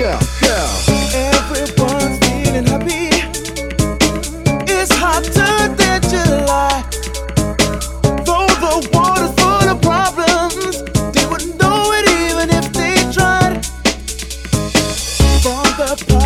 Yeah, yeah. Everyone's feeling happy. It's hotter than July. Though the water's full of problems, they wouldn't know it even if they tried. From the